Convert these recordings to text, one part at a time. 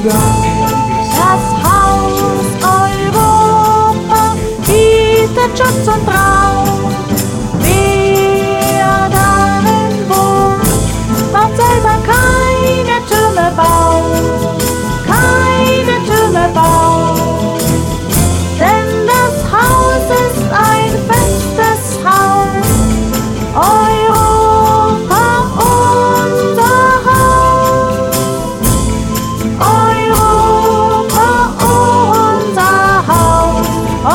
unida en la diversidad. Das Haus Europa bietet Schutz und Raum. Wer darin wohnt, braucht selber keine Türme bauen. Keine Türme bauen. Denn das Haus ist ein festes Haus. Europa, unser Haus. Europa, unser Haus.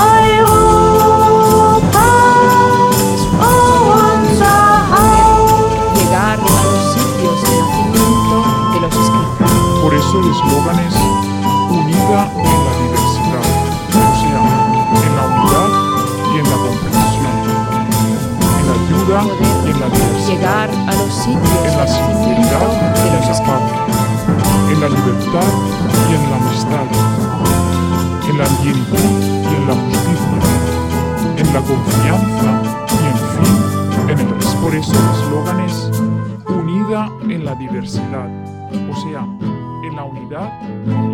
Europa, unser Haus. Llegar a los sitios de nacimiento de los escritores. Por eso el eslogan es unida en la diversidad, o sea, en la unidad y en la comprensión, en la ayuda y en la diversidad, Llegar a los sitios en la de sinceridad nacimiento y de en los la paz, en la libertad y en la amistad, en la ambientud y en la justicia, en la confianza y en fin, en el respeto. Por eso el eslogan es unida en la diversidad, o sea, en la unidad